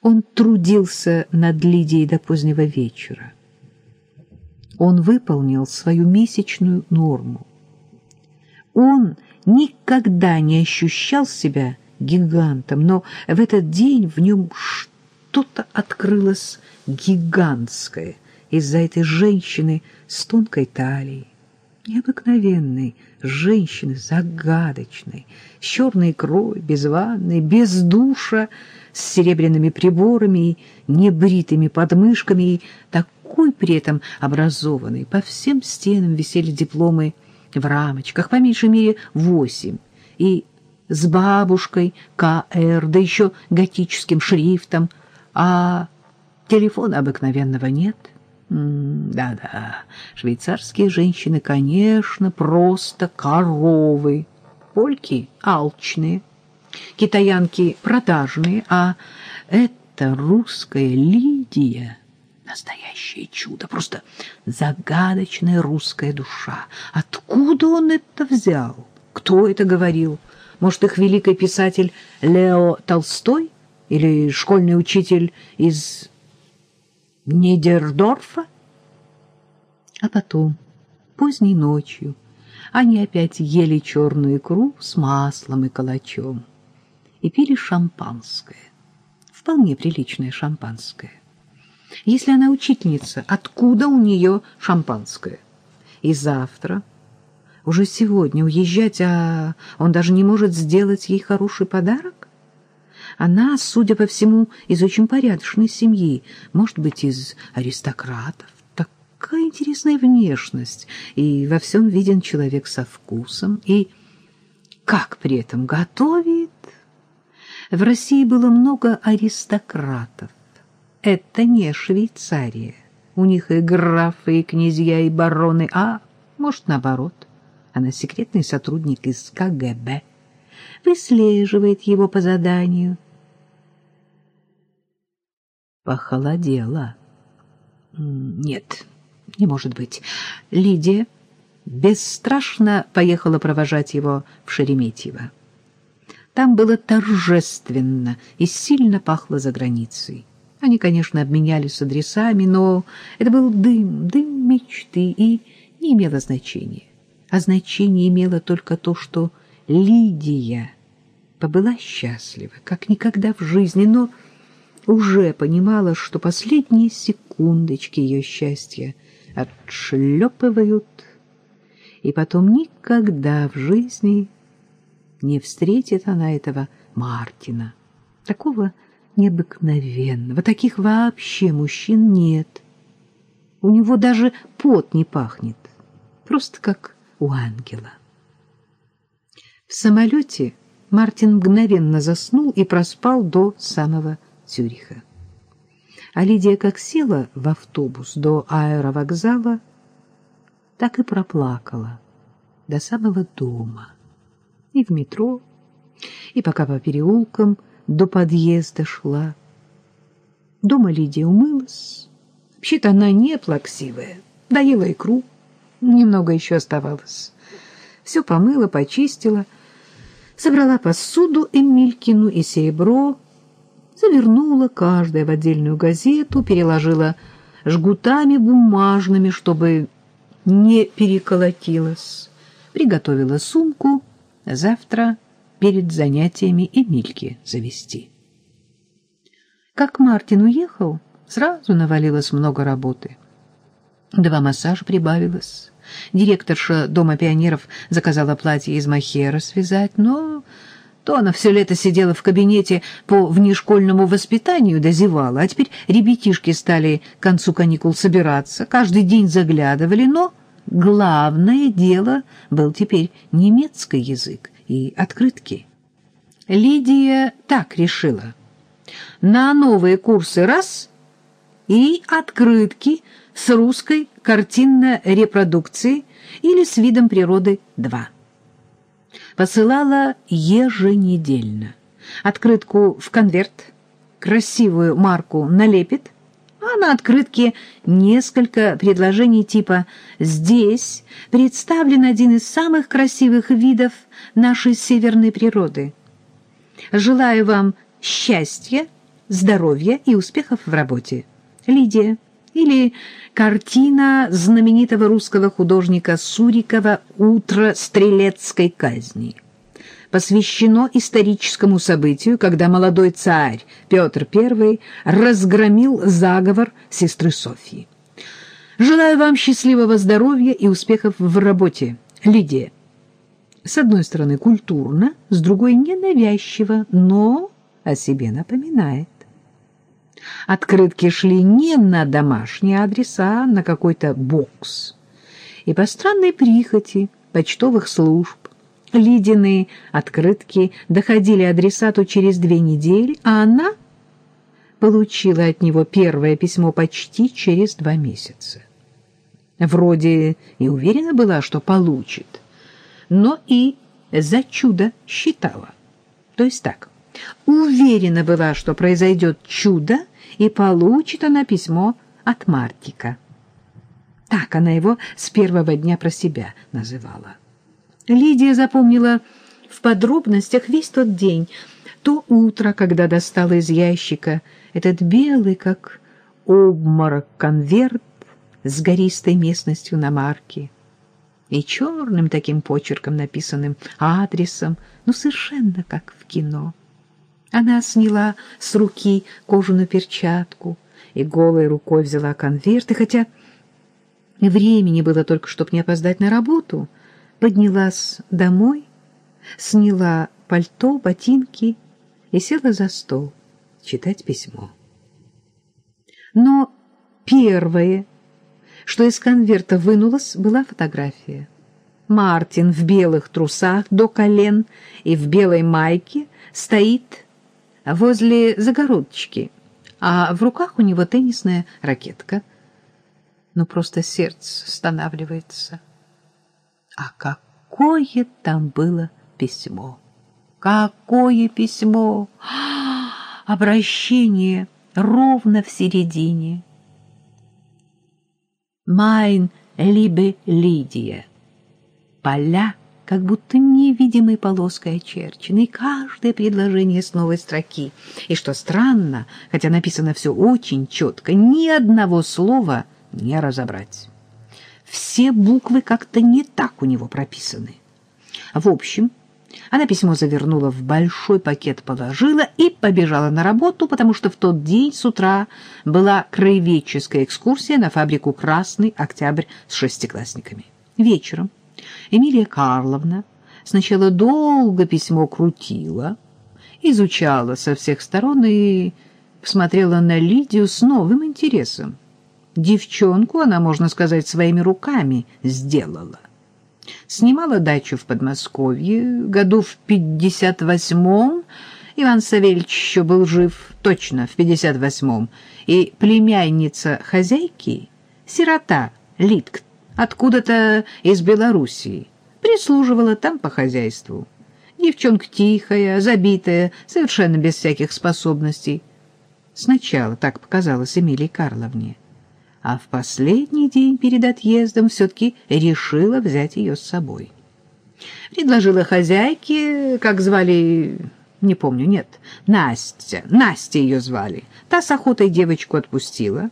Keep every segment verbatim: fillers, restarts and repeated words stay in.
Он трудился над Лидией до позднего вечера. Он выполнил свою месячную норму. Он никогда не ощущал себя гигантом, но в этот день в нем что-то открылось гигантское из-за этой женщины с тонкой талией, необыкновенной женщины, загадочной, с черной икрой, без ванны, без душа, с серебряными приборами и небритыми подмышками, и такой при этом образованной. По всем стенам висели дипломы в рамочках, по меньшей мере восемь, и с бабушкой Ка Эр, да еще готическим шрифтом, а телефона обыкновенного нет. Да-да, швейцарские женщины, конечно, просто коровы, польки алчные, китаянки продажные, а эта русская Лидия — настоящее чудо, просто загадочная русская душа. Откуда он это взял? Кто это говорил? Может, их великий писатель Лео Толстой или школьный учитель из Нидердорфа? А потом, поздней ночью, они опять ели черную икру с маслом и калачом и пили шампанское, вполне приличное шампанское. Если она учительница, откуда у нее шампанское? И завтра, уже сегодня уезжать, а он даже не может сделать ей хороший подарок? Она, судя по всему, из очень порядочной семьи, может быть, из аристократов. Такая интересная внешность, и во всем виден человек со вкусом, и как при этом готовит. В России было много аристократов. Это не Швейцария. У них и графы, и князья, и бароны, а, может, наоборот. Она секретный сотрудник из Ка Гэ Бэ, выслеживает его по заданию. Похолодела. Нет, не может быть. Лидия бесстрашно поехала провожать его в Шереметьево. Там было торжественно и сильно пахло за границей. Они, конечно, обменялись адресами, но это был дым, дым мечты, и не имело значения. А значение имело только то, что Лидия побыла счастлива, как никогда в жизни, но уже понимала, что последние секундочки ее счастья отшлепывают, и потом никогда в жизни не встретит она этого Мартина, такого необыкновенного. Таких вообще мужчин нет. У него даже пот не пахнет, просто как у ангела. В самолете Мартин мгновенно заснул и проспал до самого Цюриха. А Лидия как села в автобус до аэровокзала, так и проплакала до самого дома. И в метро, и пока по переулкам до подъезда шла. Дома Лидия умылась. Вообще-то она не плаксивая. Доела икру, немного еще оставалось. Все помыла, почистила, собрала посуду Эмилькину и серебро, завернула каждое в отдельную газету, переложила жгутами бумажными, чтобы не переколотилось, приготовила сумку, завтра перед занятиями Эмильке завести. Как Мартин уехал, сразу навалилось много работы. Два массажа прибавилось. Директорша Дома пионеров заказала платье из мохера связать, но то она все лето сидела в кабинете по внешкольному воспитанию, дозевала, а теперь ребятишки стали к концу каникул собираться, каждый день заглядывали, но главное дело был теперь немецкий язык и открытки. Лидия так решила. На новые курсы раз и открытки с русской картинной репродукцией или с видом природы два. Посылала еженедельно. Открытку в конверт, красивую марку налепит, а на открытке несколько предложений типа «Здесь представлен один из самых красивых видов нашей северной природы. Желаю вам счастья, здоровья и успехов в работе. Лидия. Или картина знаменитого русского художника Сурикова «Утро стрелецкой казни». Посвящено историческому событию, когда молодой царь Петр Первый разгромил заговор сестры Софьи. Желаю вам счастливого здоровья и успехов в работе. Лидия. С одной стороны культурно, с другой ненавязчиво, но о себе напоминает. Открытки шли не на домашний адрес, а на какой-то бокс. И по странной прихоти почтовых служб Лидины открытки доходили адресату через две недели, а она получила от него первое письмо почти через два месяца. Вроде и уверена была, что получит, но и за чудо считала. То есть так, уверена была, что произойдет чудо, и получит она письмо от Мартика. Так она его с первого дня про себя называла. Лидия запомнила в подробностях весь тот день, то утро, когда достала из ящика этот белый, как обморок, конверт с гористой местностью на марке и черным таким почерком написанным адресом, ну, совершенно как в кино. Она сняла с руки кожаную перчатку и голой рукой взяла конверт, и хотя времени было только, чтобы не опоздать на работу, поднялась домой, сняла пальто, ботинки и села за стол читать письмо. Но первое, что из конверта вынулось, была фотография. Мартин в белых трусах до колен и в белой майке стоит возле загородочки, а в руках у него теннисная ракетка. Ну, просто сердце останавливается. А какое там было письмо! Какое письмо! Обращение ровно в середине. «Mein liebe Lydia». Поля как будто невидимой полоской очерчены, и каждое предложение с новой строки. И что странно, хотя написано все очень четко, ни одного слова не разобрать. Все буквы как-то не так у него прописаны. В общем, она письмо завернула в большой пакет, положила и побежала на работу, потому что в тот день с утра была краеведческая экскурсия на фабрику «Красный Октябрь» с шестиклассниками. Вечером Эмилия Карловна сначала долго письмо крутила, изучала со всех сторон и посмотрела на Лидию с новым интересом. Девчонку она, можно сказать, своими руками сделала. Снимала дачу в Подмосковье, году в пятьдесят восьмом, Иван Савельич еще был жив, точно, в пятьдесят восьмом, и племянница хозяйки, сирота Литк, откуда-то из Белоруссии, прислуживала там по хозяйству. Девчонка тихая, забитая, совершенно без всяких способностей. Сначала так показалось Эмилии Карловне, а в последний день перед отъездом все-таки решила взять ее с собой. Предложила хозяйке, как звали, не помню, нет, Настя, Настя ее звали. Та с охотой девочку отпустила.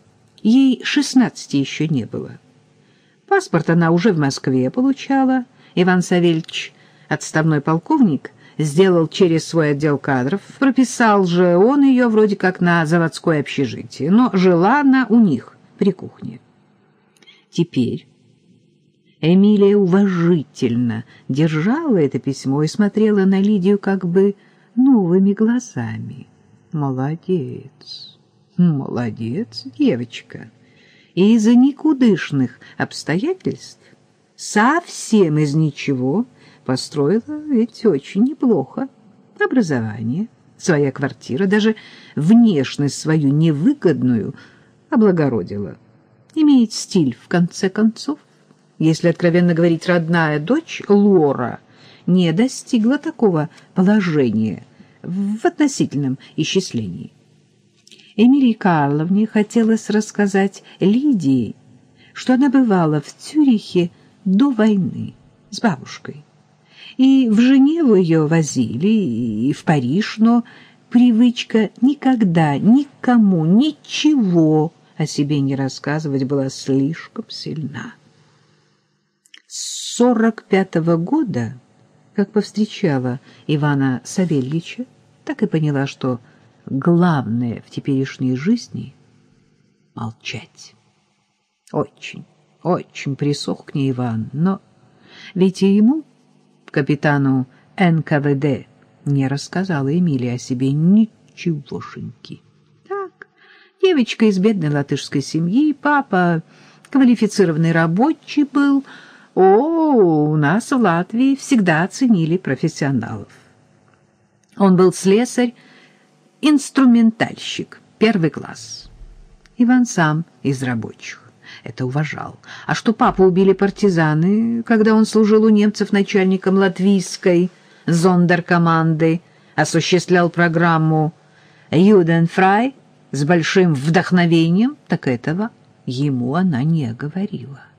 Ей шестнадцати еще не было. Паспорт она уже в Москве получала. Иван Савельич, отставной полковник, сделал через свой отдел кадров. Прописал же он ее вроде как на заводское общежитие, но жила она у них при кухне. Теперь Эмилия уважительно держала это письмо и смотрела на Лидию как бы новыми глазами. Молодец, молодец, девочка. И из-за никудышных обстоятельств совсем из ничего построила ведь очень неплохо. Образование, своя квартира, даже внешность свою невыгодную облагородила. Имеет стиль, в конце концов. Если, откровенно говорить, родная дочь Лора не достигла такого положения в относительном исчислении. Эмилии Карловне хотелось рассказать Лидии, что она бывала в Цюрихе до войны с бабушкой. И в Женеву ее возили, и в Париж, но привычка никогда никому ничего о себе не рассказывать была слишком сильна. С сорок пятого года, как повстречала Ивана Савельича, так и поняла, что главное в теперешней жизни — молчать. Очень, очень присох к ней Иван, но ведь и ему, капитану эн ка вэ дэ, не рассказала Эмилия о себе ничегошеньки. Так, девочка из бедной латышской семьи, папа квалифицированный рабочий был. О, у нас в Латвии всегда ценили профессионалов. Он был слесарь-инструментальщик, первый класс. Иван сам из рабочих. Это уважал. А что папу убили партизаны, когда он служил у немцев начальником латвийской зондеркоманды, осуществлял программу «Юденфрай» с большим вдохновением, так этого ему она не говорила.